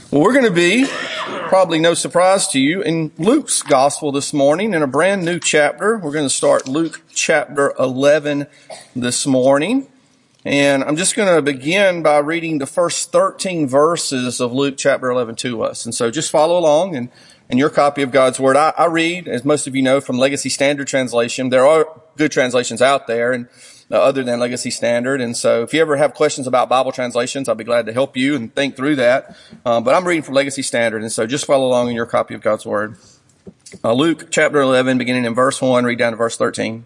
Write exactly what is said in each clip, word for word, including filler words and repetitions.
Well, we're going to be, probably no surprise to you, in Luke's gospel this morning in a brand new chapter. We're going to start Luke chapter eleven this morning. And I'm just going to begin by reading the first thirteen verses of Luke chapter eleven to us. And so just follow along in, in your copy of God's Word. I, I read, as most of you know, from Legacy Standard Translation. There are good translations out there, and uh, other than Legacy Standard. And so if you ever have questions about Bible translations, I'll be glad to help you and think through that. Um, but I'm reading from Legacy Standard, and so just follow along in your copy of God's Word. Uh, Luke chapter eleven, beginning in verse one, read down to verse thirteen.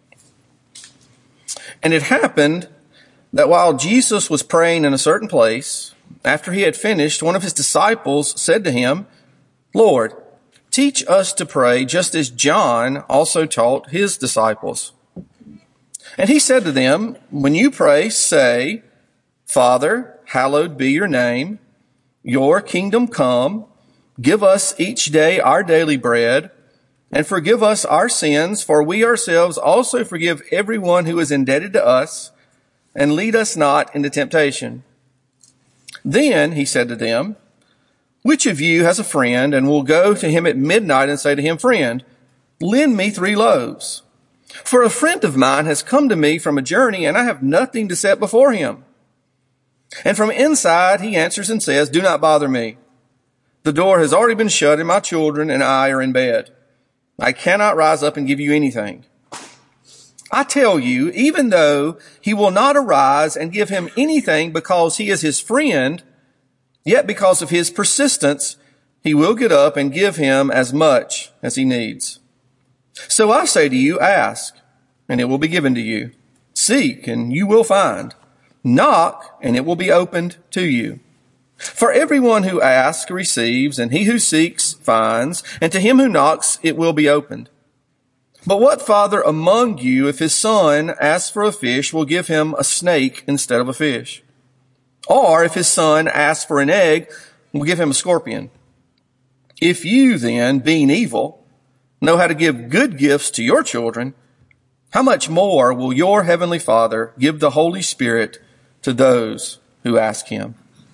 And it happened that while Jesus was praying in a certain place, after he had finished, one of his disciples said to him, "Lord, teach us to pray just as John also taught his disciples." And he said to them, "When you pray, say, 'Father, hallowed be your name. Your kingdom come. Give us each day our daily bread, and forgive us our sins, for we ourselves also forgive everyone who is indebted to us. And lead us not into temptation.' Then he said to them, 'Which of you has a friend and will go to him at midnight and say to him, Friend, lend me three loaves? For a friend of mine has come to me from a journey, and I have nothing to set before him. And from inside he answers and says, Do not bother me. The door has already been shut, and my children and I are in bed. I cannot rise up and give you anything. I tell you, even though he will not arise and give him anything because he is his friend, yet because of his persistence, he will get up and give him as much as he needs. So I say to you, ask, and it will be given to you. Seek, and you will find. Knock, and it will be opened to you. For everyone who asks receives, and he who seeks finds, and to him who knocks it will be opened. But what father among you, if his son asks for a fish, will give him a snake instead of a fish? Or if his son asks for an egg, will give him a scorpion? If you then, being evil, know how to give good gifts to your children, how much more will your heavenly Father give the Holy Spirit to those who ask him?"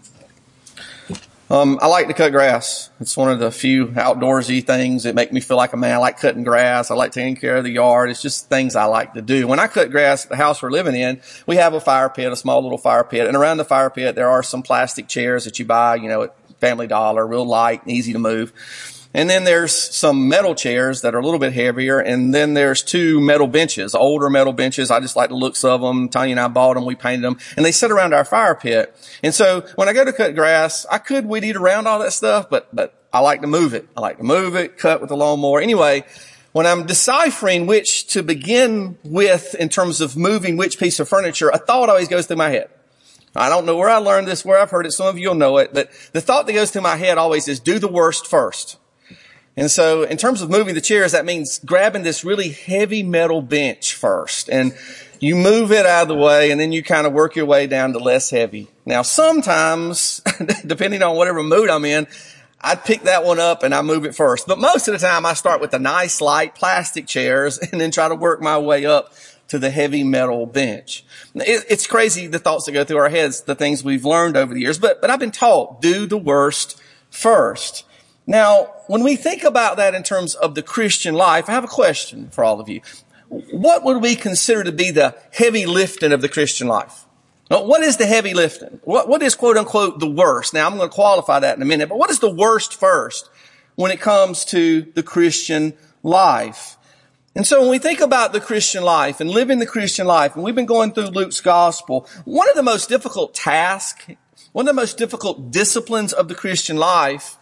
Um, I like to cut grass. It's one of the few outdoorsy things that make me feel like a man. I like cutting grass. I like taking care of the yard. It's just things I like to do. When I cut grass at the house we're living in, we have a fire pit, a small little fire pit. And around the fire pit, there are some plastic chairs that you buy, you know, at Family Dollar, real light and easy to move. And then there's some metal chairs that are a little bit heavier. And then there's two metal benches, older metal benches. I just like the looks of them. Tanya and I bought them. We painted them. And they sit around our fire pit. And so when I go to cut grass, I could weed eat around all that stuff, but, but I like to move it. I like to move it, cut with the lawnmower. Anyway, when I'm deciphering which to begin with in terms of moving which piece of furniture, a thought always goes through my head. I don't know where I learned this, where I've heard it. Some of you will know it, but the thought that goes through my head always is do the worst first. And so in terms of moving the chairs, that means grabbing this really heavy metal bench first. And you move it out of the way, and then you kind of work your way down to less heavy. Now, sometimes, depending on whatever mood I'm in, I'd pick that one up and I move it first. But most of the time, I start with the nice, light plastic chairs and then try to work my way up to the heavy metal bench. It, it's crazy, the thoughts that go through our heads, the things we've learned over the years. But, but I've been taught, do the worst first. Now, when we think about that in terms of the Christian life, I have a question for all of you. What would we consider to be the heavy lifting of the Christian life? Now, what is the heavy lifting? What, what is, quote unquote, the worst? Now, I'm going to qualify that in a minute, but what is the worst first when it comes to the Christian life? And so when we think about the Christian life and living the Christian life, and we've been going through Luke's gospel, one of the most difficult tasks, one of the most difficult disciplines of the Christian life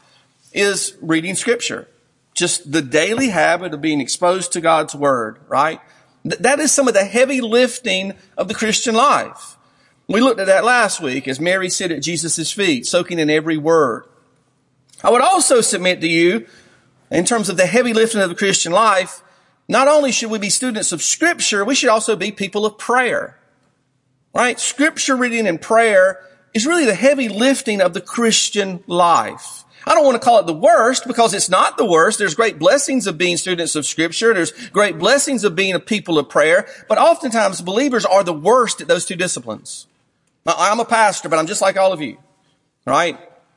is reading Scripture. Just the daily habit of being exposed to God's Word, right? That is some of the heavy lifting of the Christian life. We looked at that last week as Mary sat at Jesus' feet, soaking in every word. I would also submit to you, in terms of the heavy lifting of the Christian life, not only should we be students of Scripture, we should also be people of prayer, right? Scripture reading and prayer is really the heavy lifting of the Christian life. I don't want to call it the worst because it's not the worst. There's great blessings of being students of Scripture. There's great blessings of being a people of prayer. But oftentimes believers are the worst at those two disciplines. Now, I'm a pastor, but I'm just like all of you, right?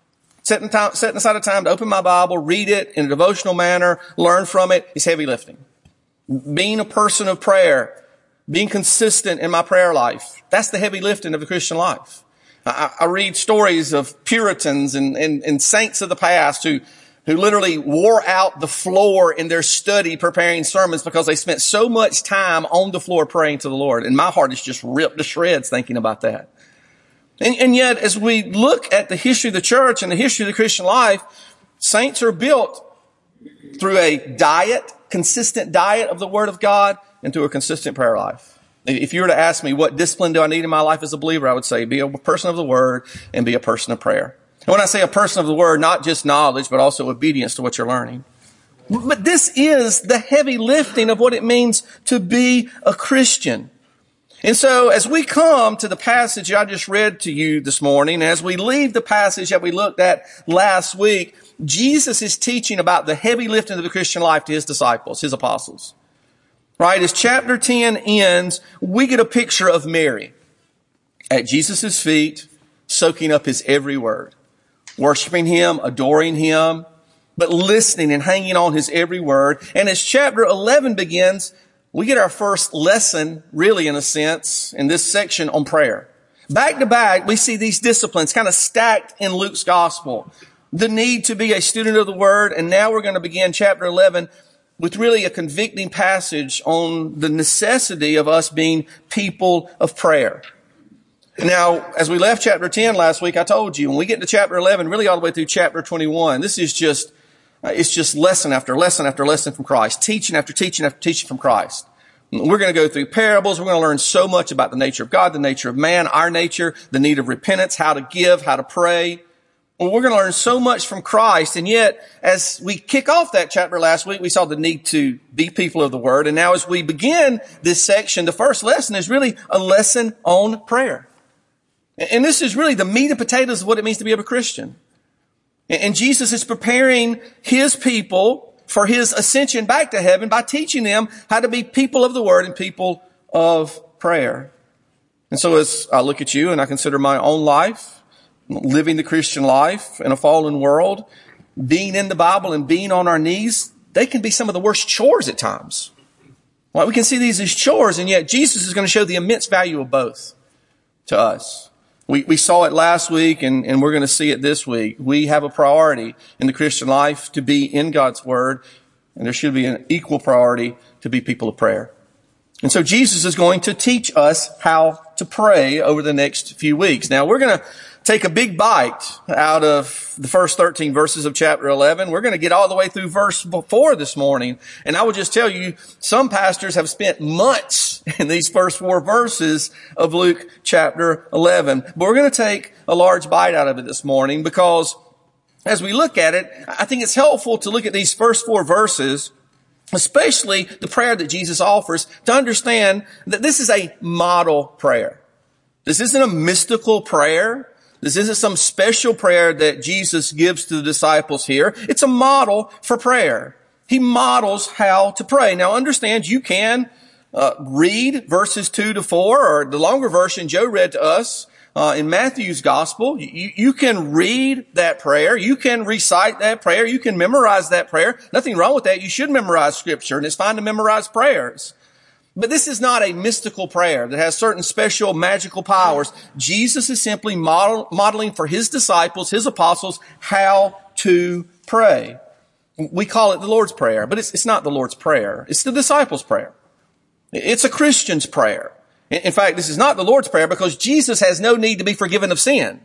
setting, time, setting aside a time to open my Bible, read it in a devotional manner, learn from it, is heavy lifting. Being a person of prayer, being consistent in my prayer life, that's the heavy lifting of the Christian life. I, I read stories of Puritans and, and, and saints of the past who who literally wore out the floor in their study preparing sermons because they spent so much time on the floor praying to the Lord. And my heart is just ripped to shreds thinking about that. And, and yet, as we look at the history of the church and the history of the Christian life, saints are built through a diet, consistent diet of the Word of God, and through a consistent prayer life. If you were to ask me what discipline do I need in my life as a believer, I would say be a person of the Word and be a person of prayer. And when I say a person of the Word, not just knowledge, but also obedience to what you're learning. But this is the heavy lifting of what it means to be a Christian. And so as we come to the passage I just read to you this morning, as we leave the passage that we looked at last week, Jesus is teaching about the heavy lifting of the Christian life to his disciples, his apostles. Right? As chapter ten ends, we get a picture of Mary at Jesus' feet, soaking up his every word. Worshiping him, adoring him, but listening and hanging on his every word. And as chapter eleven begins, we get our first lesson, really in a sense, in this section on prayer. Back to back, we see these disciplines kind of stacked in Luke's gospel. The need to be a student of the word. And now we're going to begin chapter eleven with really a convicting passage on the necessity of us being people of prayer. Now, as we left chapter ten last week, I told you, when we get to chapter eleven, really all the way through chapter twenty-one, this is just, uh, it's just lesson after lesson after lesson from Christ, teaching after teaching after teaching from Christ. We're going to go through parables. We're going to learn so much about the nature of God, the nature of man, our nature, the need of repentance, how to give, how to pray. Well, we're going to learn so much from Christ. And yet, as we kick off that chapter last week, we saw the need to be people of the Word. And now as we begin this section, the first lesson is really a lesson on prayer. And this is really the meat and potatoes of what it means to be a Christian. And Jesus is preparing his people for his ascension back to heaven by teaching them how to be people of the Word and people of prayer. And so as I look at you and I consider my own life, living the Christian life in a fallen world, being in the Bible and being on our knees, they can be some of the worst chores at times. Well, we can see these as chores, and yet Jesus is going to show the immense value of both to us. We, we saw it last week, and, and we're going to see it this week. We have a priority in the Christian life to be in God's Word, and there should be an equal priority to be people of prayer. And so Jesus is going to teach us how to pray over the next few weeks. Now, we're going to take a big bite out of the first thirteen verses of chapter eleven. We're going to get all the way through verse four this morning. And I will just tell you, some pastors have spent months in these first four verses of Luke chapter eleven. But we're going to take a large bite out of it this morning because as we look at it, I think it's helpful to look at these first four verses, especially the prayer that Jesus offers, to understand that this is a model prayer. This isn't a mystical prayer. This isn't some special prayer that Jesus gives to the disciples here. It's a model for prayer. He models how to pray. Now understand, you can uh, read verses two to four, or the longer version Joe read to us uh, in Matthew's gospel. You, you can read that prayer. You can recite that prayer. You can memorize that prayer. Nothing wrong with that. You should memorize scripture, and it's fine to memorize prayers. But this is not a mystical prayer that has certain special magical powers. Jesus is simply model, modeling for his disciples, his apostles, how to pray. We call it the Lord's Prayer, but it's, it's not the Lord's Prayer. It's the disciples' prayer. It's a Christian's prayer. In fact, this is not the Lord's Prayer because Jesus has no need to be forgiven of sin.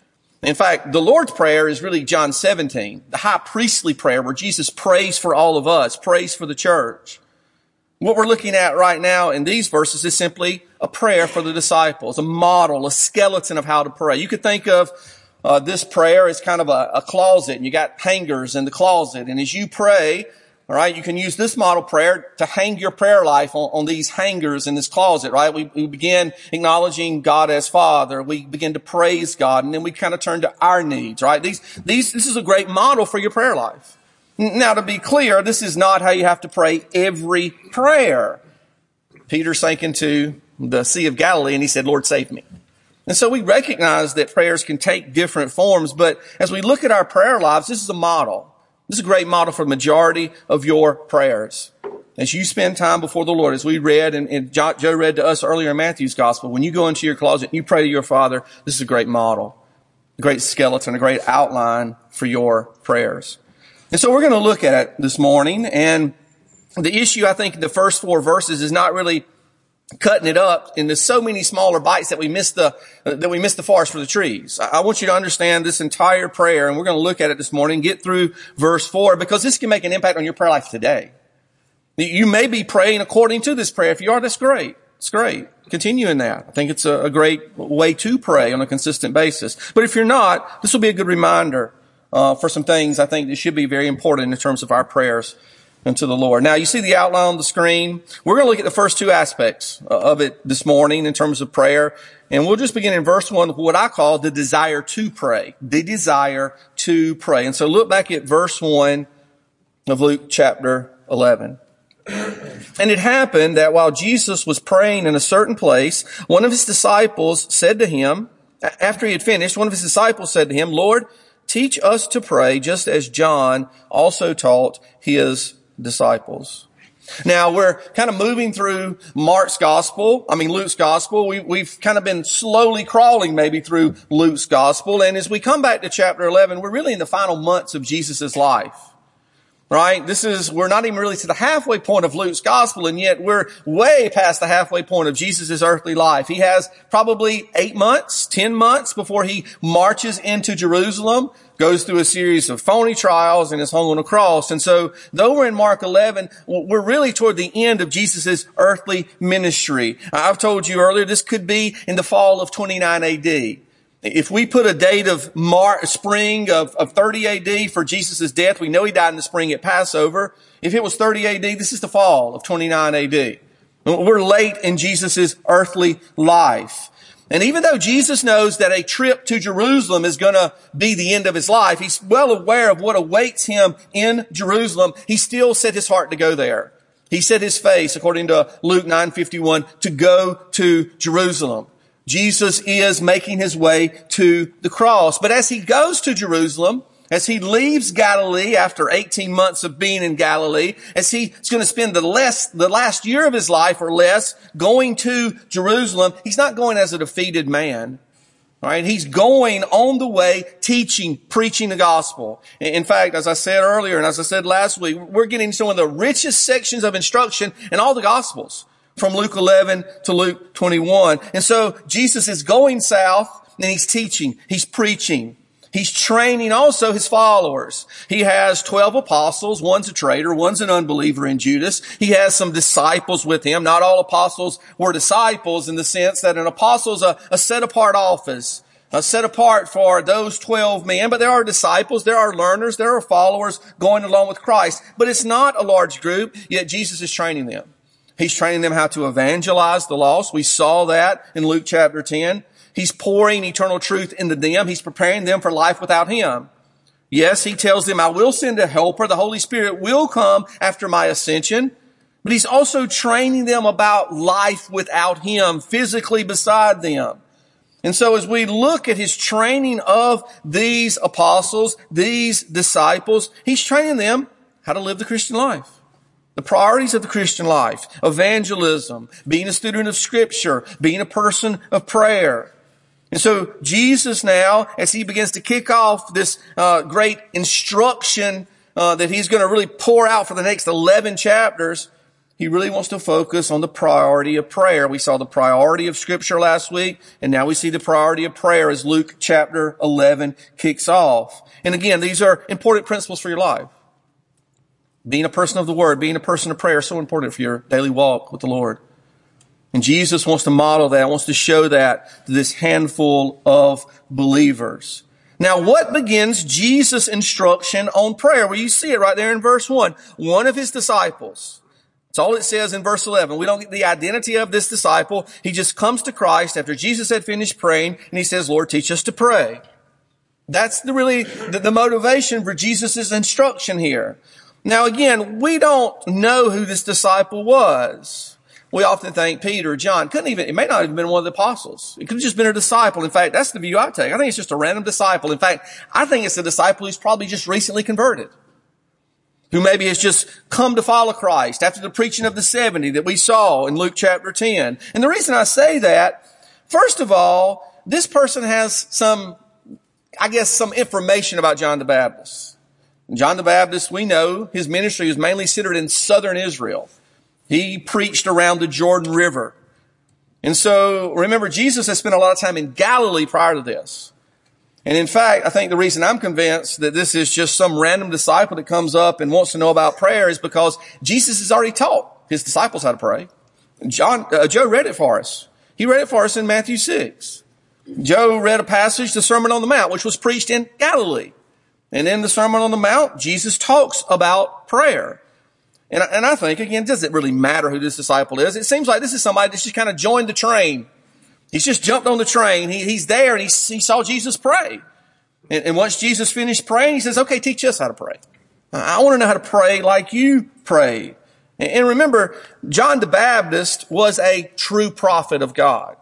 In fact, the Lord's Prayer is really John seventeen, the high priestly prayer where Jesus prays for all of us, prays for the church. What we're looking at right now in these verses is simply a prayer for the disciples, a model, a skeleton of how to pray. You could think of uh, this prayer as kind of a, a closet, and you got hangers in the closet. And as you pray, all right, you can use this model prayer to hang your prayer life on, on these hangers in this closet, right? We, we begin acknowledging God as Father. We begin to praise God, and then we kind of turn to our needs, right? These, these, this is a great model for your prayer life. Now, to be clear, this is not how you have to pray every prayer. Peter sank into the Sea of Galilee and he said, Lord, save me. And so we recognize that prayers can take different forms, but as we look at our prayer lives, this is a model. This is a great model for the majority of your prayers. As you spend time before the Lord, as we read and, and Joe read to us earlier in Matthew's gospel, when you go into your closet and you pray to your Father, this is a great model, a great skeleton, a great outline for your prayers. And so we're going to look at it this morning. And the issue, I think, in the first four verses is not really cutting it up into so many smaller bites that we miss the, that we miss the forest for the trees. I want you to understand this entire prayer, and we're going to look at it this morning, get through verse four, because this can make an impact on your prayer life today. You may be praying according to this prayer. If you are, that's great. It's great. Continue in that. I think it's a, a great way to pray on a consistent basis. But if you're not, this will be a good reminder uh, for some things I think that should be very important in terms of our prayers unto the Lord. Now, you see the outline on the screen. We're going to look at the first two aspects of it this morning in terms of prayer. And we'll just begin in verse one with what I call the desire to pray. The desire to pray. And so look back at verse one of Luke chapter eleven. And it happened that while Jesus was praying in a certain place, one of his disciples said to him, after he had finished, one of his disciples said to him, Lord, teach us to pray just as John also taught his disciples. Now, we're kind of moving through Mark's gospel, I mean Luke's gospel. We, we've kind of been slowly crawling maybe through Luke's gospel. And as we come back to chapter eleven, we're really in the final months of Jesus' life. Right? This is, we're not even really to the halfway point of Luke's gospel, and yet we're way past the halfway point of Jesus' earthly life. He has probably eight months, ten months before he marches into Jerusalem, goes through a series of phony trials, and is hung on a cross. And so, though we're in Mark eleven, we're really toward the end of Jesus' earthly ministry. I've told you earlier, this could be in the fall of twenty-nine A D. If we put a date of March, spring of, of thirty A D for Jesus' death, we know he died in the spring at Passover. If it was thirty A D, this is the fall of twenty-nine A D. We're late in Jesus' earthly life. And even though Jesus knows that a trip to Jerusalem is going to be the end of his life, he's well aware of what awaits him in Jerusalem. He still set his heart to go there. He set his face, according to Luke nine fifty-one, to go to Jerusalem. Jesus is making his way to the cross. But as he goes to Jerusalem, as he leaves Galilee after eighteen months of being in Galilee, as he's going to spend the less, the last year of his life or less going to Jerusalem, he's not going as a defeated man. Right? He's going on the way teaching, preaching the gospel. In fact, as I said earlier and as I said last week, we're getting some of the richest sections of instruction in all the gospels, from Luke eleven to Luke twenty-one. And so Jesus is going south and he's teaching, he's preaching, he's training also his followers. He has twelve apostles. One's a traitor, one's an unbeliever in Judas. He has some disciples with him. Not all apostles were disciples in the sense that an apostle is a, a set apart office, a set apart for those twelve men. But there are disciples, there are learners, there are followers going along with Christ. But it's not a large group, yet Jesus is training them. He's training them how to evangelize the lost. We saw that in Luke chapter ten. He's pouring eternal truth into them. He's preparing them for life without him. Yes, he tells them, I will send a helper. The Holy Spirit will come after my ascension. But he's also training them about life without him, physically beside them. And so as we look at his training of these apostles, these disciples, he's training them how to live the Christian life. The priorities of the Christian life, evangelism, being a student of Scripture, being a person of prayer. And so Jesus now, as he begins to kick off this uh, great instruction uh, that he's going to really pour out for the next eleven chapters, he really wants to focus on the priority of prayer. We saw the priority of Scripture last week, and now we see the priority of prayer as Luke chapter eleven kicks off. And again, these are important principles for your life. Being a person of the Word, being a person of prayer is so important for your daily walk with the Lord. And Jesus wants to model that, wants to show that to this handful of believers. Now, what begins Jesus' instruction on prayer? Well, you see it right there in verse one. One of his disciples. That's all it says in verse eleven. We don't get the identity of this disciple. He just comes to Christ after Jesus had finished praying, and he says, Lord, teach us to pray. That's the really the, the motivation for Jesus' instruction here. Now again, we don't know who this disciple was. we often think Peter, John, couldn't even, it may not have been one of the apostles. It could have just been a disciple. In fact, that's the view I take. I think it's just a random disciple. In fact, I think it's a disciple who's probably just recently converted, who maybe has just come to follow Christ after the preaching of the seventy that we saw in Luke chapter ten. And the reason I say that, first of all, this person has some, I guess, some information about John the Baptist. John the Baptist, we know his ministry was mainly centered in southern Israel. He preached around the Jordan River. And so, remember, Jesus had spent a lot of time in Galilee prior to this. And in fact, I think the reason I'm convinced that this is just some random disciple that comes up and wants to know about prayer is because Jesus has already taught his disciples how to pray. John, uh, Joe read it for us. He read it for us in Matthew six. Joe read a passage, the Sermon on the Mount, which was preached in Galilee. And in the Sermon on the Mount, Jesus talks about prayer. And, and I think, again, does it really matter who this disciple is? It seems like this is somebody that's just kind of joined the train. He's just jumped on the train. He, he's there and he, he saw Jesus pray. And, and once Jesus finished praying, he says, okay, teach us how to pray. I want to know how to pray like you pray. And, and remember, John the Baptist was a true prophet of God.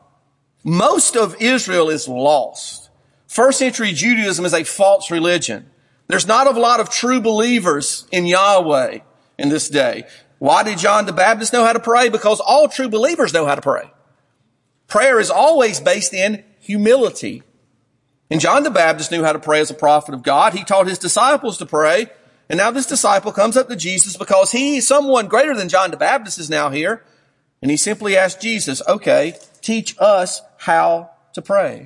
Most of Israel is lost. First century Judaism is a false religion. There's not a lot of true believers in Yahweh in this day. Why did John the Baptist know how to pray? Because all true believers know how to pray. Prayer is always based in humility. And John the Baptist knew how to pray as a prophet of God. He taught his disciples to pray. And now this disciple comes up to Jesus because he, someone greater than John the Baptist, is now here. And he simply asked Jesus, okay, teach us how to pray.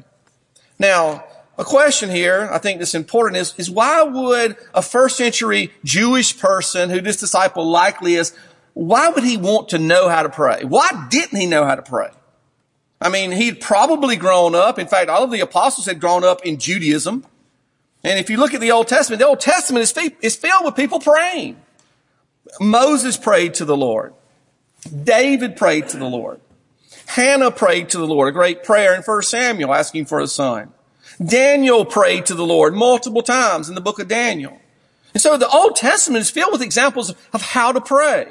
Now, a question here I think that's important is, is why would a first century Jewish person who this disciple likely is, why would he want to know how to pray? Why didn't he know how to pray? I mean, he'd probably grown up. In fact, all of the apostles had grown up in Judaism. And if you look at the Old Testament, the Old Testament is, is filled with people praying. Moses prayed to the Lord. David prayed to the Lord. Hannah prayed to the Lord, a great prayer in First Samuel asking for a son. Daniel prayed to the Lord multiple times in the book of Daniel. And so the Old Testament is filled with examples of how to pray.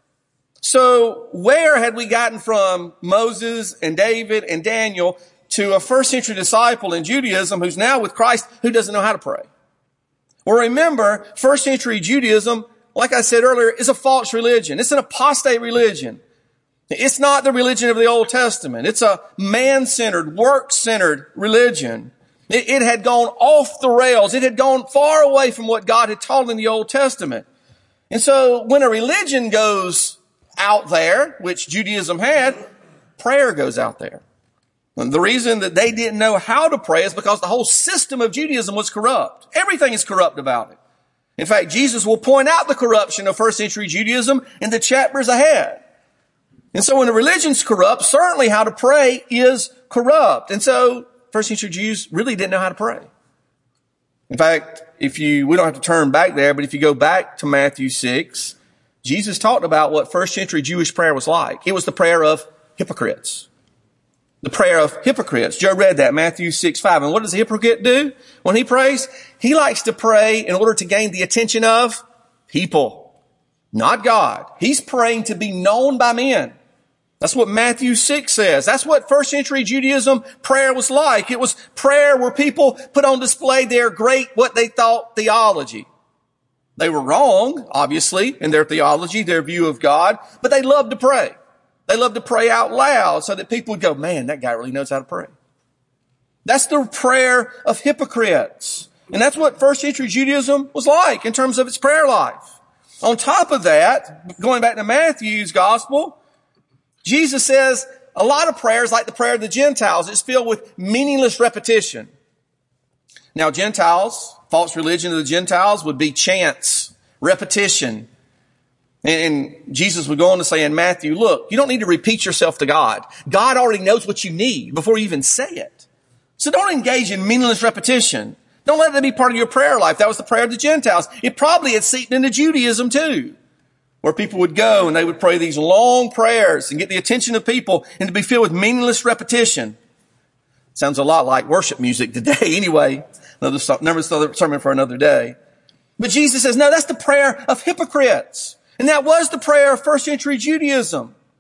So where had we gotten from Moses and David and Daniel to a first century disciple in Judaism who's now with Christ who doesn't know how to pray? Well, remember, first century Judaism, like I said earlier, is a false religion. It's an apostate religion. It's not the religion of the Old Testament. It's a man-centered, work-centered religion. It, it had gone off the rails. It had gone far away from what God had taught in the Old Testament. And so when a religion goes out there, which Judaism had, prayer goes out there. And the reason that they didn't know how to pray is because the whole system of Judaism was corrupt. Everything is corrupt about it. In fact, Jesus will point out the corruption of first century Judaism in the chapters ahead. And so when a religion's corrupt, certainly how to pray is corrupt. And so first century Jews really didn't know how to pray. In fact, if you, we don't have to turn back there, but if you go back to Matthew six, Jesus talked about what first century Jewish prayer was like. It was the prayer of hypocrites. The prayer of hypocrites. Joe read that, Matthew six five. And what does a hypocrite do when he prays? He likes to pray in order to gain the attention of people, not God. He's praying to be known by men. That's what Matthew six says. That's what first century Judaism prayer was like. It was prayer where people put on display their great, what they thought, theology. They were wrong, obviously, in their theology, their view of God, but they loved to pray. They loved to pray out loud so that people would go, man, that guy really knows how to pray. That's the prayer of hypocrites. And that's what first century Judaism was like in terms of its prayer life. On top of that, going back to Matthew's gospel, Jesus says a lot of prayers, like the prayer of the Gentiles, is filled with meaningless repetition. Now, Gentiles, false religion of the Gentiles would be chants, repetition. And Jesus would go on to say in Matthew, look, you don't need to repeat yourself to God. God already knows what you need before you even say it. So don't engage in meaningless repetition. Don't let that be part of your prayer life. That was the prayer of the Gentiles. It probably had seeped into Judaism too, where people would go and they would pray these long prayers and get the attention of people and to be filled with meaningless repetition. Sounds a lot like worship music today anyway. Another, another sermon for another day. But Jesus says, no, that's the prayer of hypocrites. And that was the prayer of first century Judaism.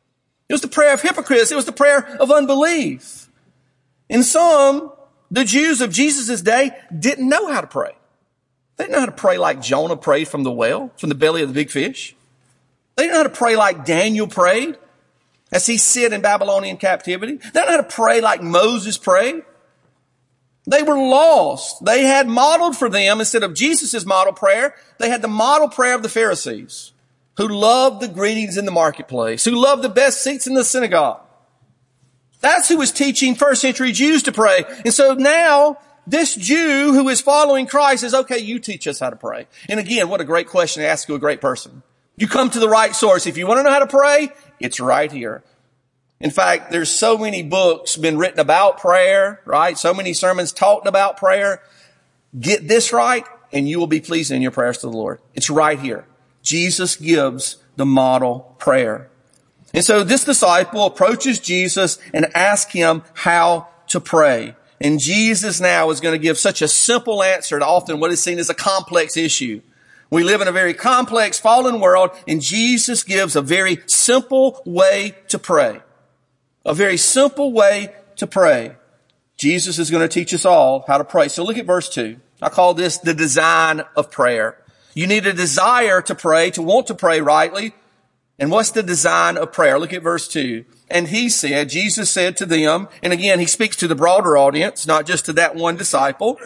It was the prayer of hypocrites. It was the prayer of unbelief. In some, the Jews of Jesus' day didn't know how to pray. They didn't know how to pray like Jonah prayed from the well, from the belly of the big fish. They didn't know how to pray like Daniel prayed as he sit in Babylonian captivity. They didn't know how to pray like Moses prayed. They were lost. They had modeled for them, instead of Jesus' model prayer, they had the model prayer of the Pharisees, who loved the greetings in the marketplace, who loved the best seats in the synagogue. That's who was teaching first century Jews to pray. And so now this Jew who is following Christ says, okay, you teach us how to pray. And again, what a great question to ask to a great person. You come to the right source. If you want to know how to pray, it's right here. In fact, there's so many books been written about prayer, right? So many sermons talked about prayer. Get this right, and you will be pleasing in your prayers to the Lord. It's right here. Jesus gives the model prayer. And so this disciple approaches Jesus and asks him how to pray. And Jesus now is going to give such a simple answer to often what is seen as a complex issue. We live in a very complex, fallen world, and Jesus gives a very simple way to pray. A very simple way to pray. Jesus is going to teach us all how to pray. So look at verse two. I call this the design of prayer. You need a desire to pray, to want to pray rightly. And what's the design of prayer? Look at verse two. And he said, Jesus said to them, and again, he speaks to the broader audience, not just to that one disciple.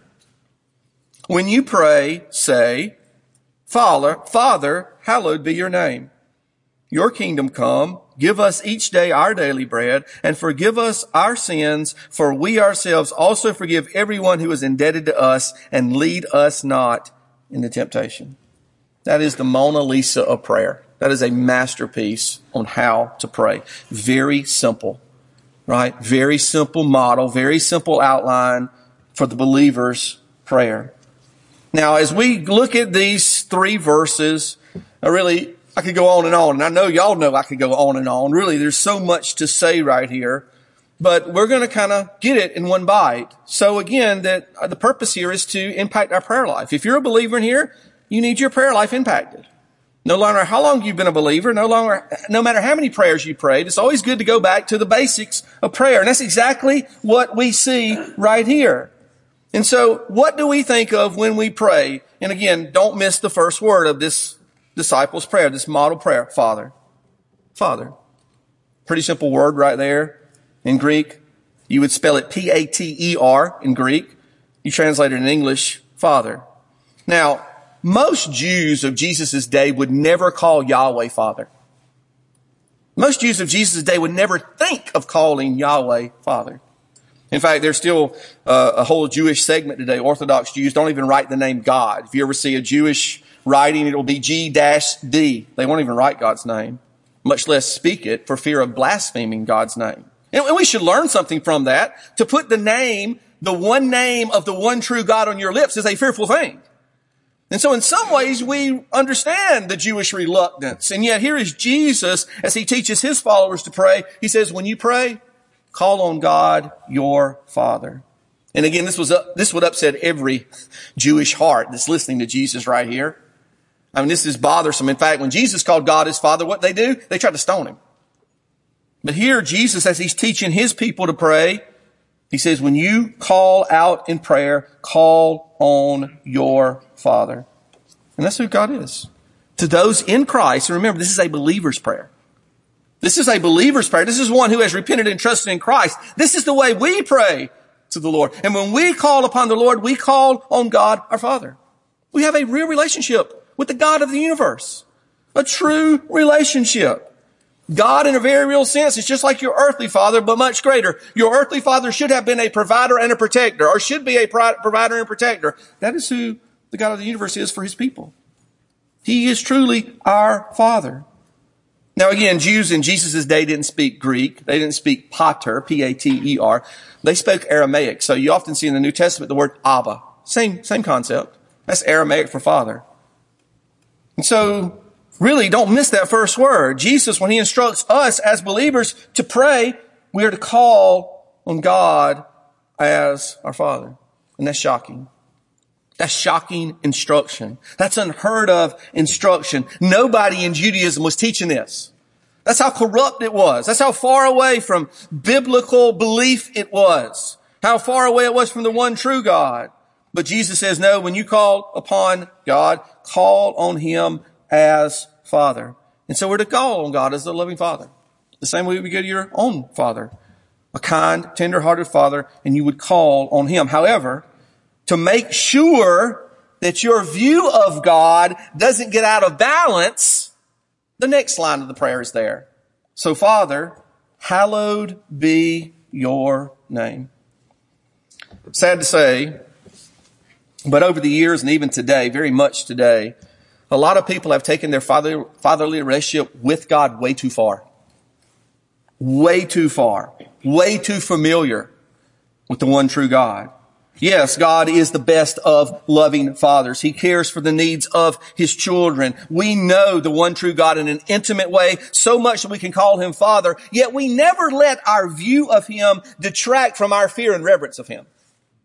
When you pray, say, Father, Father, hallowed be your name. Your kingdom come. Give us each day our daily bread, and forgive us our sins, for we ourselves also forgive everyone who is indebted to us, and lead us not into temptation. That is the Mona Lisa of prayer. That is a masterpiece on how to pray. Very simple, right? Very simple model, very simple outline for the believer's prayer. Now, as we look at these three verses, I really, I could go on and on. And I know y'all know I could go on and on. Really, there's so much to say right here. But we're going to kind of get it in one bite. So again, that the purpose here is to impact our prayer life. If you're a believer in here, you need your prayer life impacted. No longer how long you've been a believer, no longer, no matter how many prayers you prayed, it's always good to go back to the basics of prayer. And that's exactly what we see right here. And so what do we think of when we pray? And again, don't miss the first word of this disciples' prayer, this model prayer. Father. Father. Pretty simple word right there. In Greek, you would spell it P A T E R in Greek. You translate it in English, Father. Now, most Jews of Jesus' day would never call Yahweh Father. Most Jews of Jesus' day would never think of calling Yahweh Father. In fact, there's still uh, a whole Jewish segment today. Orthodox Jews don't even write the name God. If you ever see a Jewish writing, it'll be G D. They won't even write God's name, much less speak it for fear of blaspheming God's name. And we should learn something from that. To put the name, the one name of the one true God on your lips is a fearful thing. And so in some ways, we understand the Jewish reluctance. And yet here is Jesus as he teaches his followers to pray. He says, when you pray, call on God, your Father. And again, this was this would upset every Jewish heart that's listening to Jesus right here. I mean, this is bothersome. In fact, when Jesus called God his Father, what they do? They tried to stone him. But here, Jesus, as he's teaching his people to pray, he says, when you call out in prayer, call on your Father. And that's who God is. To those in Christ, and remember, this is a believer's prayer. This is a believer's prayer. This is one who has repented and trusted in Christ. This is the way we pray to the Lord. And when we call upon the Lord, we call on God our Father. We have a real relationship with the God of the universe. A true relationship. God, in a very real sense, is just like your earthly father, but much greater. Your earthly father should have been a provider and a protector, or should be a provider and protector. That is who the God of the universe is for his people. He is truly our Father. Now again, Jews in Jesus' day didn't speak Greek. They didn't speak pater, P A T E R. They spoke Aramaic. So you often see in the New Testament the word Abba. Same, same concept. That's Aramaic for Father. And so really don't miss that first word. Jesus, when he instructs us as believers to pray, we are to call on God as our Father. And that's shocking. That's shocking instruction. That's unheard of instruction. Nobody in Judaism was teaching this. That's how corrupt it was. That's how far away from biblical belief it was. How far away it was from the one true God. But Jesus says, no, when you call upon God, call on him as Father. And so we're to call on God as the loving Father. The same way we go to your own father. A kind, tender-hearted father, and you would call on him. However, to make sure that your view of God doesn't get out of balance, the next line of the prayer is there. So, Father, hallowed be your name. Sad to say, but over the years and even today, very much today, a lot of people have taken their father, fatherly relationship with God way too far. Way too far. Way too familiar with the one true God. Yes, God is the best of loving fathers. He cares for the needs of his children. We know the one true God in an intimate way, so much that we can call him Father, yet we never let our view of him detract from our fear and reverence of him.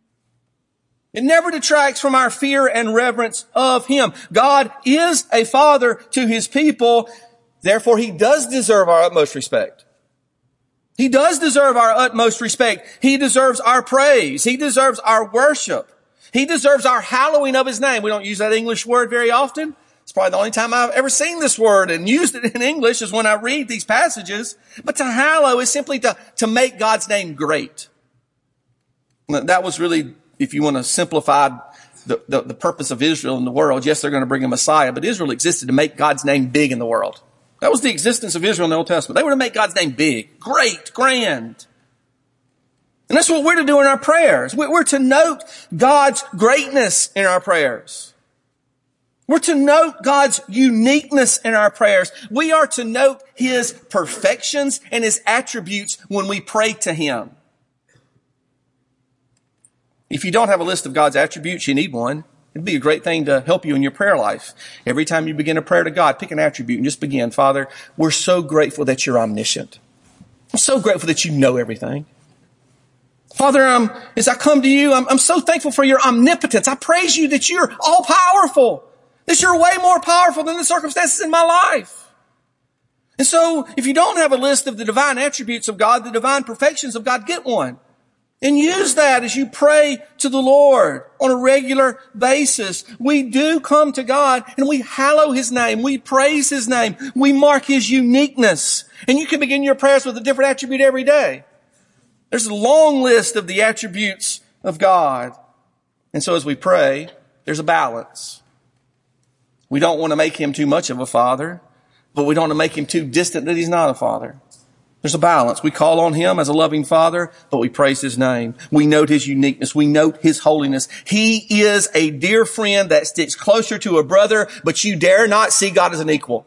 It never detracts from our fear and reverence of him. God is a father to his people. Therefore, he does deserve our utmost respect. He does deserve our utmost respect. He deserves our praise. He deserves our worship. He deserves our hallowing of his name. We don't use that English word very often. It's probably the only time I've ever seen this word and used it in English is when I read these passages. But to hallow is simply to, to make God's name great. That was really, if you want to simplify the, the, the purpose of Israel in the world, yes, they're going to bring a Messiah, but Israel existed to make God's name big in the world. That was the existence of Israel in the Old Testament. They were to make God's name big, great, grand. And that's what we're to do in our prayers. We're to note God's greatness in our prayers. We're to note God's uniqueness in our prayers. We are to note his perfections and his attributes when we pray to him. If you don't have a list of God's attributes, you need one. It'd be a great thing to help you in your prayer life. Every time you begin a prayer to God, pick an attribute and just begin. Father, we're so grateful that you're omniscient. I'm so grateful that you know everything. Father, um, as I come to you, I'm, I'm so thankful for your omnipotence. I praise you that you're all powerful, that you're way more powerful than the circumstances in my life. And so if you don't have a list of the divine attributes of God, the divine perfections of God, get one. And use that as you pray to the Lord on a regular basis. We do come to God and we hallow his name. We praise his name. We mark his uniqueness. And you can begin your prayers with a different attribute every day. There's a long list of the attributes of God. And so as we pray, there's a balance. We don't want to make him too much of a father, but we don't want to make him too distant that he's not a father. There's a balance. We call on him as a loving father, but we praise his name. We note his uniqueness. We note his holiness. He is a dear friend that sticks closer to a brother, but you dare not see God as an equal.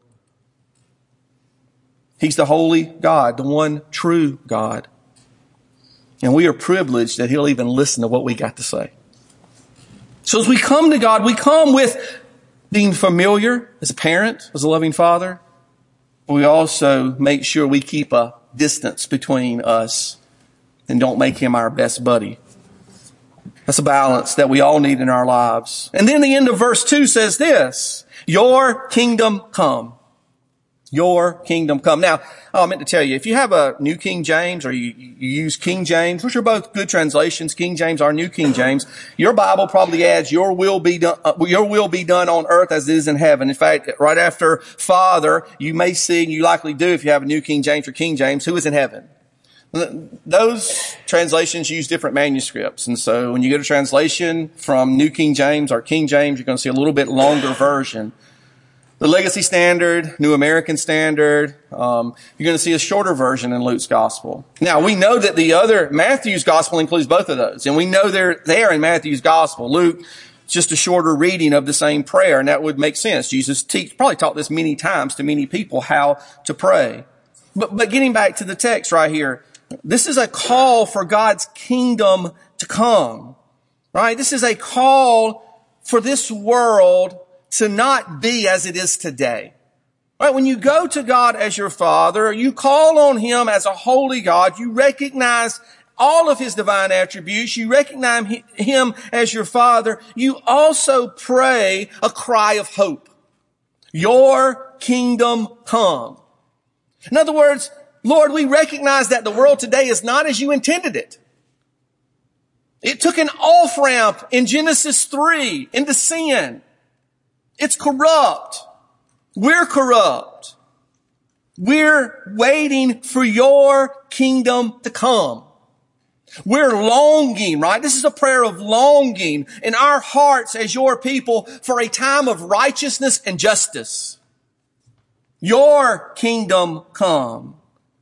He's the holy God, the one true God. And we are privileged that he'll even listen to what we got to say. So as we come to God, we come with being familiar as a parent, as a loving father. We also make sure we keep a distance between us and don't make him our best buddy. That's a balance that we all need in our lives. And then the end of verse two says this, your kingdom come. Your kingdom come. Now, oh, I meant to tell you, if you have a New King James or you, you use King James, which are both good translations, King James or New King James, your Bible probably adds, your will be done, uh, your will be done on earth as it is in heaven. In fact, right after Father, you may see, and you likely do if you have a New King James or King James, who is in heaven. Those translations use different manuscripts. And so when you get a translation from New King James or King James, you're going to see a little bit longer version. The Legacy Standard, New American Standard, um, you're going to see a shorter version in Luke's Gospel. Now, we know that the other, Matthew's Gospel includes both of those. And we know they're there in Matthew's Gospel. Luke, just a shorter reading of the same prayer, and that would make sense. Jesus teach, probably taught this many times to many people how to pray. But, but getting back to the text right here, this is a call for God's kingdom to come, right? This is a call for this world to not be as it is today. Right? When you go to God as your Father, you call on him as a holy God, you recognize all of his divine attributes, you recognize him as your Father, you also pray a cry of hope. Your kingdom come. In other words, Lord, we recognize that the world today is not as you intended it. It took an off-ramp in Genesis three into sin. It's corrupt. We're corrupt. We're waiting for your kingdom to come. We're longing, right? This is a prayer of longing in our hearts as your people for a time of righteousness and justice. Your kingdom come.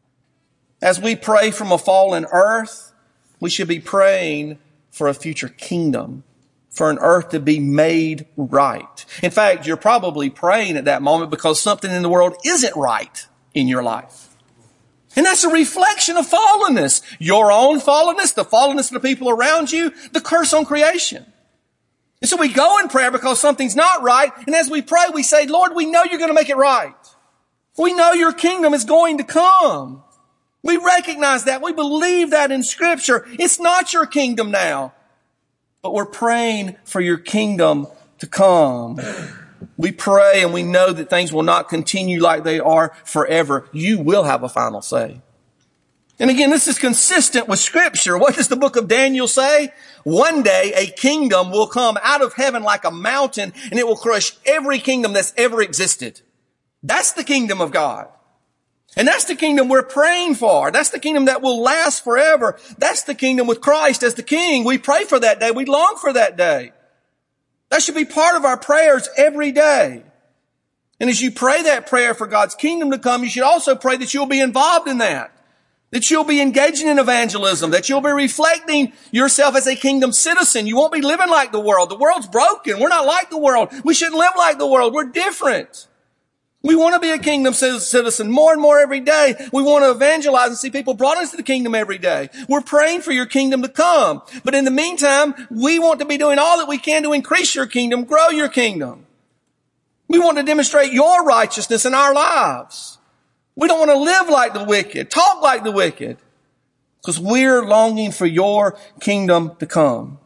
As we pray from a fallen earth, we should be praying for a future kingdom, for an earth to be made right. In fact, you're probably praying at that moment because something in the world isn't right in your life. And that's a reflection of fallenness. Your own fallenness, the fallenness of the people around you, the curse on creation. And so we go in prayer because something's not right. And as we pray, we say, Lord, we know you're going to make it right. We know your kingdom is going to come. We recognize that. We believe that in Scripture. It's not your kingdom now, but we're praying for your kingdom to come. We pray and we know that things will not continue like they are forever. You will have a final say. And again, this is consistent with Scripture. What does the book of Daniel say? One day a kingdom will come out of heaven like a mountain, and it will crush every kingdom that's ever existed. That's the kingdom of God. And that's the kingdom we're praying for. That's the kingdom that will last forever. That's the kingdom with Christ as the King. We pray for that day. We long for that day. That should be part of our prayers every day. And as you pray that prayer for God's kingdom to come, you should also pray that you'll be involved in that. That you'll be engaging in evangelism. That you'll be reflecting yourself as a kingdom citizen. You won't be living like the world. The world's broken. We're not like the world. We shouldn't live like the world. We're different. We want to be a kingdom citizen more and more every day. We want to evangelize and see people brought into the kingdom every day. We're praying for your kingdom to come. But in the meantime, we want to be doing all that we can to increase your kingdom, grow your kingdom. We want to demonstrate your righteousness in our lives. We don't want to live like the wicked, talk like the wicked, because we're longing for your kingdom to come.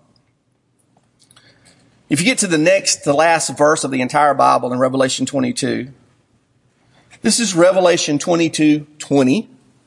If you get to the next, the last verse of the entire Bible in Revelation twenty-two, this is Revelation twenty-two twenty.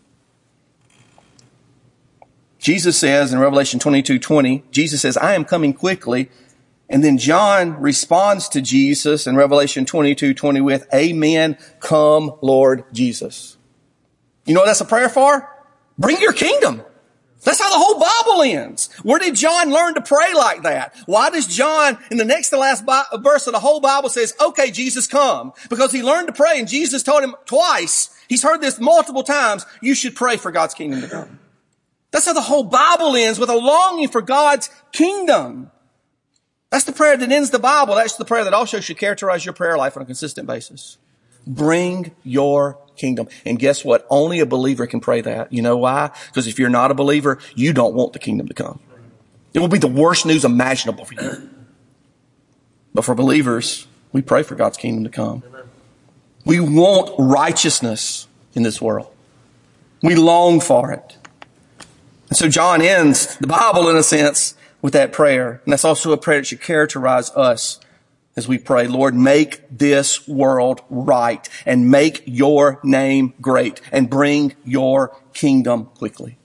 Jesus says in Revelation twenty-two twenty, Jesus says, I am coming quickly. And then John responds to Jesus in Revelation twenty-two twenty with, Amen, come, Lord Jesus. You know what that's a prayer for? Bring your kingdom. That's how the whole Bible ends. Where did John learn to pray like that? Why does John, in the next to last verse of the whole Bible, says, okay, Jesus, come? Because he learned to pray, and Jesus told him twice, he's heard this multiple times, you should pray for God's kingdom to come. That's how the whole Bible ends, with a longing for God's kingdom. That's the prayer that ends the Bible. That's the prayer that also should characterize your prayer life on a consistent basis. Bring your kingdom. And guess what? Only a believer can pray that. You know why? Because if you're not a believer, you don't want the kingdom to come. It will be the worst news imaginable for you. But for believers, we pray for God's kingdom to come. We want righteousness in this world. We long for it. And so John ends the Bible, in a sense, with that prayer. And that's also a prayer that should characterize us as we pray, Lord, make this world right and make your name great and bring your kingdom quickly.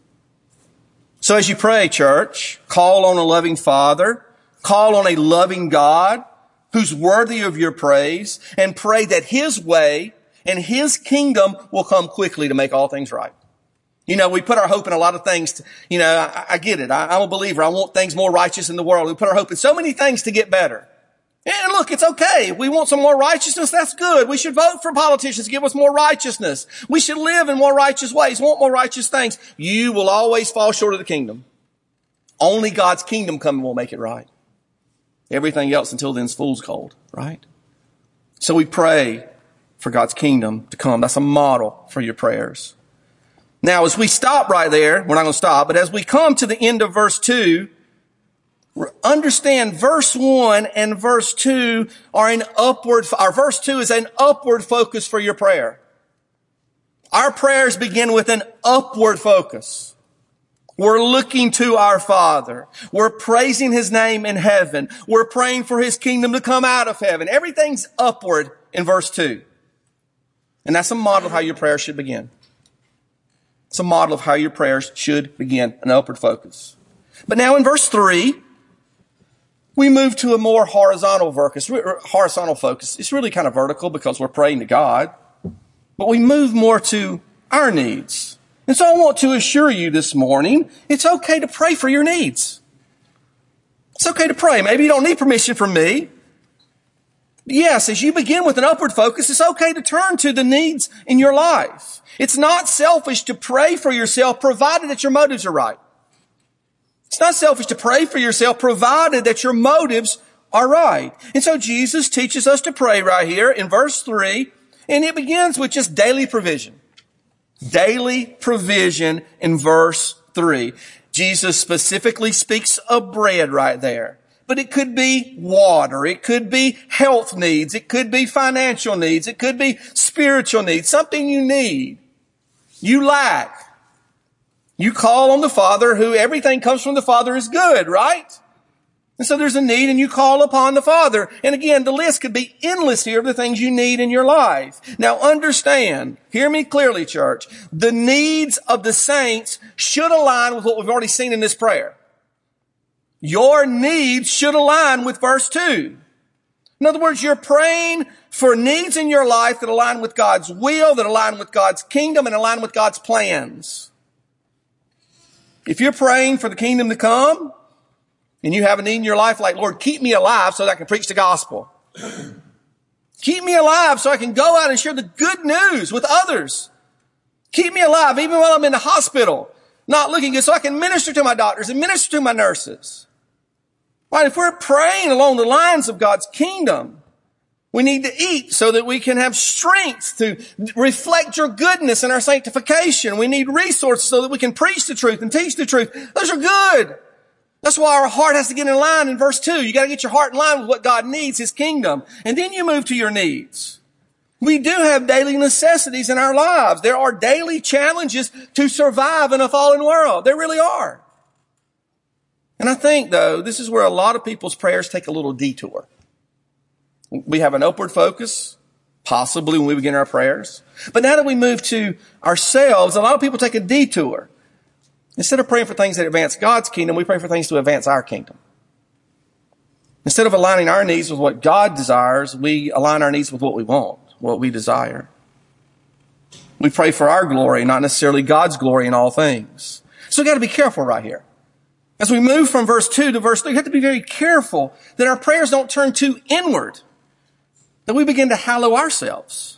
So as you pray, church, call on a loving Father, call on a loving God who's worthy of your praise, and pray that his way and his kingdom will come quickly to make all things right. You know, we put our hope in a lot of things. To, you know, I, I get it. I, I'm a believer. I want things more righteous in the world. We put our hope in so many things to get better. And look, it's okay. If we want some more righteousness, that's good. We should vote for politicians to give us more righteousness. We should live in more righteous ways, want more righteous things. You will always fall short of the kingdom. Only God's kingdom coming will make it right. Everything else until then is fool's gold, right? So we pray for God's kingdom to come. That's a model for your prayers. Now, as we stop right there, we're not going to stop, but as we come to the end of verse two, understand verse one and verse two are an upward, our verse two is an upward focus for your prayer. Our prayers begin with an upward focus. We're looking to our Father. We're praising his name in heaven. We're praying for his kingdom to come out of heaven. Everything's upward in verse two. And that's a model of how your prayer should begin. It's a model of how your prayers should begin, an upward focus. But now in verse three, we move to a more horizontal focus. Horizontal focus. It's really kind of vertical because we're praying to God. But we move more to our needs. And so I want to assure you this morning, it's okay to pray for your needs. It's okay to pray. Maybe you don't need permission from me. Yes, as you begin with an upward focus, it's okay to turn to the needs in your life. It's not selfish to pray for yourself, provided that your motives are right. It's not selfish to pray for yourself, provided that your motives are right. And so Jesus teaches us to pray right here in verse three, and it begins with just daily provision. Daily provision in verse three. Jesus specifically speaks of bread right there. But it could be water. It could be health needs. It could be financial needs. It could be spiritual needs. Something you need. You lack. You call on the Father, who everything comes from the Father is good, right? And so there's a need and you call upon the Father. And again, the list could be endless here of the things you need in your life. Now understand, hear me clearly, church. The needs of the saints should align with what we've already seen in this prayer. Your needs should align with verse two. In other words, you're praying for needs in your life that align with God's will, that align with God's kingdom, and align with God's plans. If you're praying for the kingdom to come, and you have a need in your life like, Lord, keep me alive so that I can preach the gospel. Keep me alive so I can go out and share the good news with others. Keep me alive even while I'm in the hospital, not looking good, so I can minister to my doctors and minister to my nurses. Right? If we're praying along the lines of God's kingdom, we need to eat so that we can have strength to reflect your goodness in our sanctification. We need resources so that we can preach the truth and teach the truth. Those are good. That's why our heart has to get in line in verse two. You got to get your heart in line with what God needs, His kingdom. And then you move to your needs. We do have daily necessities in our lives. There are daily challenges to survive in a fallen world. There really are. And I think, though, this is where a lot of people's prayers take a little detour. We have an upward focus, possibly when we begin our prayers. But now that we move to ourselves, a lot of people take a detour. Instead of praying for things that advance God's kingdom, we pray for things to advance our kingdom. Instead of aligning our needs with what God desires, we align our needs with what we want, what we desire. We pray for our glory, not necessarily God's glory in all things. So we've got to be careful right here. As we move from verse two to verse three, we have to be very careful that our prayers don't turn too inward, that we begin to hallow ourselves.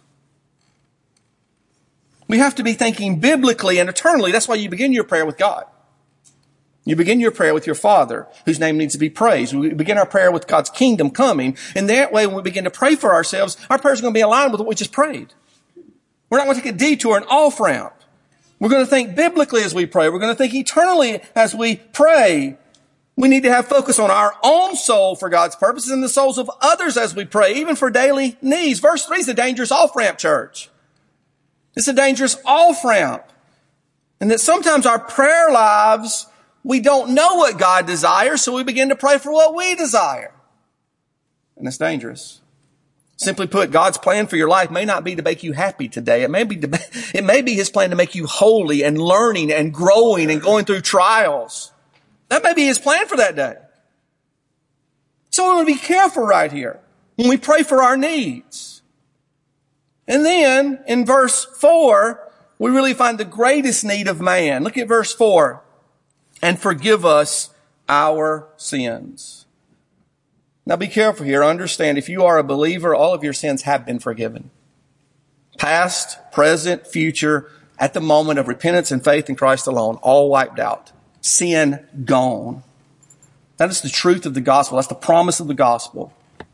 We have to be thinking biblically and eternally. That's why you begin your prayer with God. You begin your prayer with your Father, whose name needs to be praised. We begin our prayer with God's kingdom coming. And that way, when we begin to pray for ourselves, our prayers are going to be aligned with what we just prayed. We're not going to take a detour and off ramp. We're going to think biblically as we pray. We're going to think eternally as we pray. We need to have focus on our own soul for God's purposes and the souls of others as we pray, even for daily needs. Verse three is a dangerous off ramp, church. It's a dangerous off-ramp. And that sometimes our prayer lives, we don't know what God desires, so we begin to pray for what we desire. And it's dangerous. Simply put, God's plan for your life may not be to make you happy today. It may be, to, it may be His plan to make you holy and learning and growing and going through trials. That may be His plan for that day. So we want to be careful right here when we pray for our needs. And then in verse four, we really find the greatest need of man. Look at verse four. And forgive us our sins. Now be careful here. Understand, if you are a believer, all of your sins have been forgiven. Past, present, future, at the moment of repentance and faith in Christ alone, all wiped out. Sin gone. That is the truth of the gospel. That's the promise of the gospel.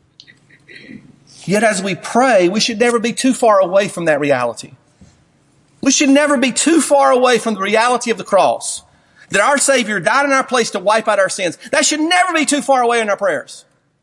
Yet as we pray, we should never be too far away from that reality. We should never be too far away from the reality of the cross. That our Savior died in our place to wipe out our sins. That should never be too far away in our prayers.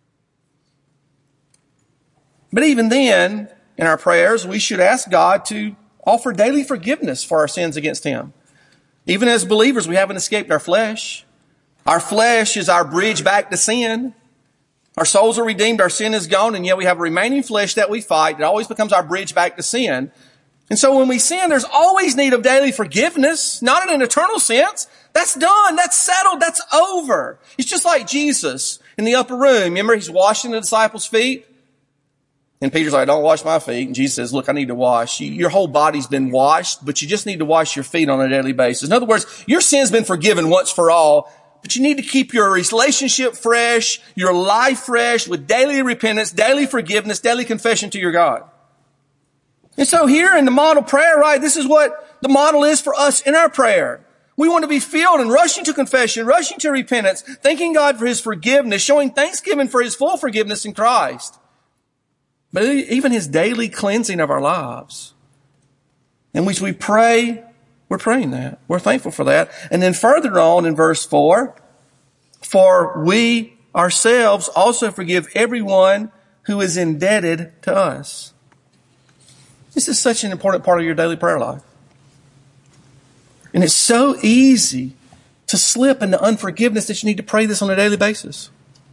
But even then, in our prayers, we should ask God to offer daily forgiveness for our sins against Him. Even as believers, we haven't escaped our flesh. Our flesh is our bridge back to sin. Our souls are redeemed, our sin is gone, and yet we have a remaining flesh that we fight. It always becomes our bridge back to sin. And so when we sin, there's always need of daily forgiveness, not in an eternal sense. That's done. That's settled. That's over. It's just like Jesus in the upper room. Remember, he's washing the disciples' feet. And Peter's like, don't wash my feet. And Jesus says, look, I need to wash. You, your whole body's been washed, but you just need to wash your feet on a daily basis. In other words, your sin's been forgiven once for all, but you need to keep your relationship fresh, your life fresh with daily repentance, daily forgiveness, daily confession to your God. And so here in the model prayer, right, this is what the model is for us in our prayer. We want to be filled and rushing to confession, rushing to repentance, thanking God for his forgiveness, showing thanksgiving for his full forgiveness in Christ. But even his daily cleansing of our lives. And as we pray, we're praying that. We're thankful for that. And then further on in verse four, for we ourselves also forgive everyone who is indebted to us. This is such an important part of your daily prayer life. And it's so easy to slip into unforgiveness that you need to pray this on a daily basis.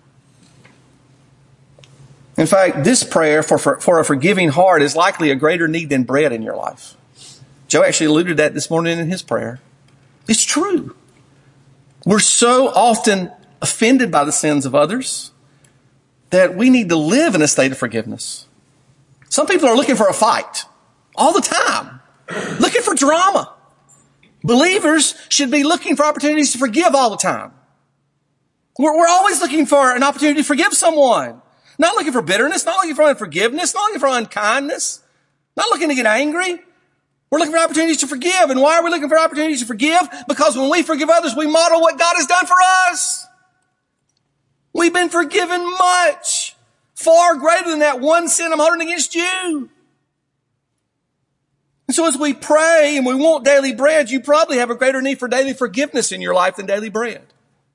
In fact, this prayer for, for, for a forgiving heart is likely a greater need than bread in your life. Joe actually alluded to that this morning in his prayer. It's true. We're so often offended by the sins of others that we need to live in a state of forgiveness. Some people are looking for a fight all the time, looking for drama. Believers should be looking for opportunities to forgive all the time. We're, we're always looking for an opportunity to forgive someone. Not looking for bitterness, not looking for unforgiveness, not looking for unkindness, not looking to get angry. We're looking for opportunities to forgive. And why are we looking for opportunities to forgive? Because when we forgive others, we model what God has done for us. We've been forgiven much, far greater than that one sin I'm holding against you. And so as we pray and we want daily bread, you probably have a greater need for daily forgiveness in your life than daily bread.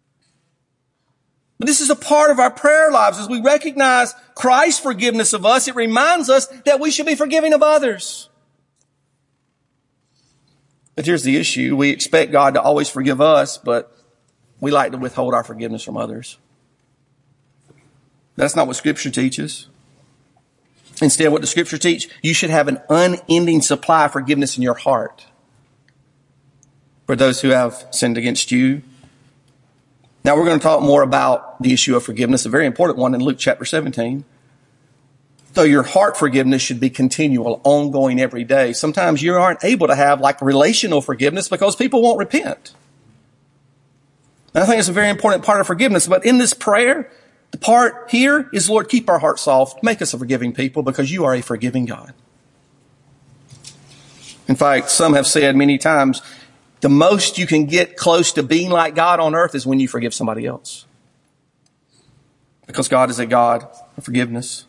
But this is a part of our prayer lives. As we recognize Christ's forgiveness of us, it reminds us that we should be forgiving of others. But here's the issue. We expect God to always forgive us, but we like to withhold our forgiveness from others. That's not what Scripture teaches. Instead, what the Scripture teach, you should have an unending supply of forgiveness in your heart for those who have sinned against you. Now we're going to talk more about the issue of forgiveness, a very important one in Luke chapter seventeen. Though your heart forgiveness should be continual, ongoing every day. Sometimes you aren't able to have like relational forgiveness because people won't repent. And I think it's a very important part of forgiveness. But in this prayer, the part here is, Lord, keep our hearts soft. Make us a forgiving people because you are a forgiving God. In fact, some have said many times, the most you can get close to being like God on earth is when you forgive somebody else. Because God is a God of forgiveness.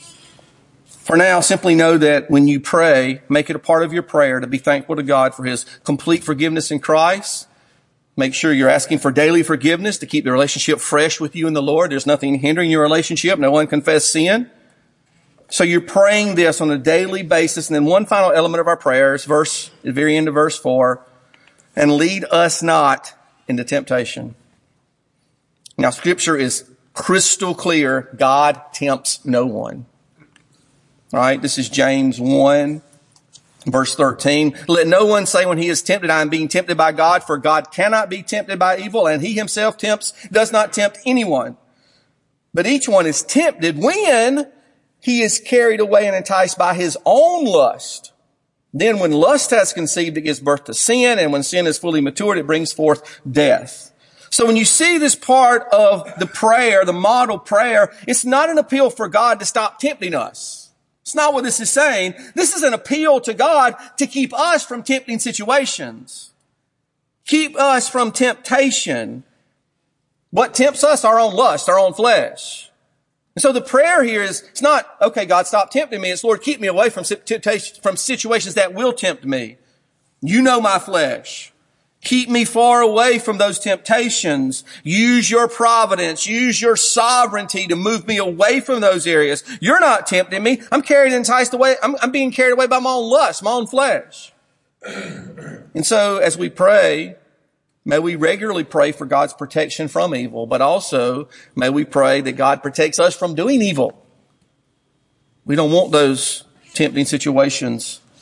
For now, simply know that when you pray, make it a part of your prayer to be thankful to God for his complete forgiveness in Christ. Make sure you're asking for daily forgiveness to keep the relationship fresh with you and the Lord. There's nothing hindering your relationship. No unconfessed sin. So you're praying this on a daily basis. And then one final element of our prayers, verse, at the very end of verse four, and lead us not into temptation. Now, Scripture is crystal clear. God tempts no one. All right, this is James one, verse thirteen. Let no one say when he is tempted, I am being tempted by God, for God cannot be tempted by evil, and he himself tempts, does not tempt anyone. But each one is tempted when he is carried away and enticed by his own lust. Then when lust has conceived, it gives birth to sin. And when sin is fully matured, it brings forth death. So when you see this part of the prayer, the model prayer, it's not an appeal for God to stop tempting us. It's not what this is saying. This is an appeal to God to keep us from tempting situations. Keep us from temptation. What tempts us? Our own lust, our own flesh. And so the prayer here is, it's not, okay, God, stop tempting me. It's, Lord, keep me away from from situations that will tempt me. You know my flesh. Keep me far away from those temptations. Use your providence. Use your sovereignty to move me away from those areas. You're not tempting me. I'm carried and enticed away. I'm, I'm being carried away by my own lust, my own flesh. And so as we pray, may we regularly pray for God's protection from evil, but also may we pray that God protects us from doing evil. We don't want those tempting situations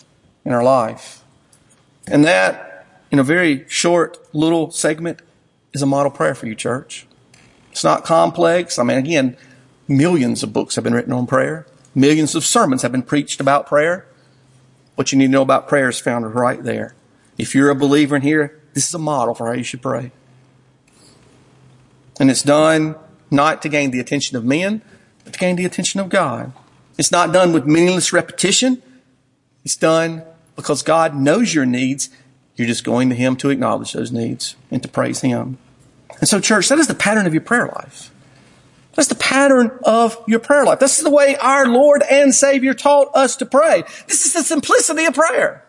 in our life. And that, in a very short little segment, is a model prayer for you, church. It's not complex. I mean, again, millions of books have been written on prayer. Millions of sermons have been preached about prayer. What you need to know about prayer is found right there. If you're a believer in here, this is a model for how you should pray. And it's done not to gain the attention of men, but to gain the attention of God. It's not done with meaningless repetition. It's done because God knows your needs. You're just going to Him to acknowledge those needs and to praise Him. And so, church, that is the pattern of your prayer life. That's the pattern of your prayer life. This is the way our Lord and Savior taught us to pray. This is the simplicity of prayer.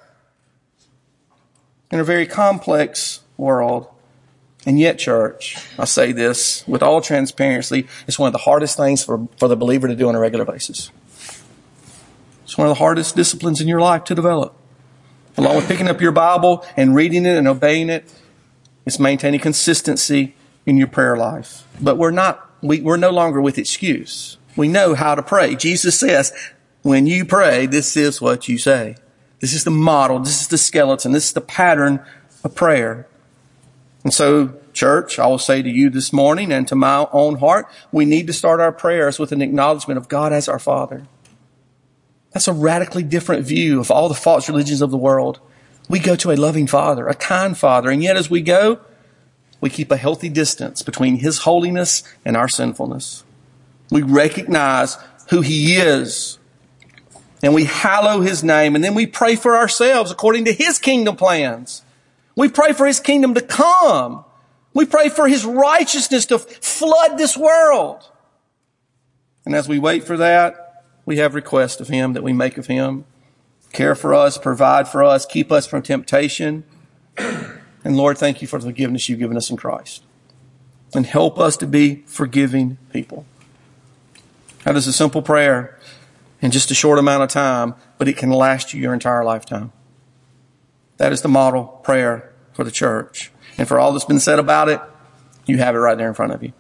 In a very complex world. And yet, church, I say this with all transparency, it's one of the hardest things for, for the believer to do on a regular basis. It's one of the hardest disciplines in your life to develop. Along with picking up your Bible and reading it and obeying it, it's maintaining consistency in your prayer life. But we're not, we, we're no longer with excuse. We know how to pray. Jesus says, when you pray, this is what you say. This is the model. This is the skeleton. This is the pattern of prayer. And so, church, I will say to you this morning and to my own heart, we need to start our prayers with an acknowledgement of God as our Father. That's a radically different view of all the false religions of the world. We go to a loving Father, a kind Father, and yet as we go, we keep a healthy distance between His holiness and our sinfulness. We recognize who He is, and we hallow His name, and then we pray for ourselves according to His kingdom plans. We pray for His kingdom to come. We pray for His righteousness to flood this world. And as we wait for that, we have requests of Him that we make of Him. Care for us, provide for us, keep us from temptation. And Lord, thank You for the forgiveness You've given us in Christ. And help us to be forgiving people. That is a simple prayer in just a short amount of time, but it can last you your entire lifetime. That is the model prayer for the church. And for all that's been said about it, you have it right there in front of you.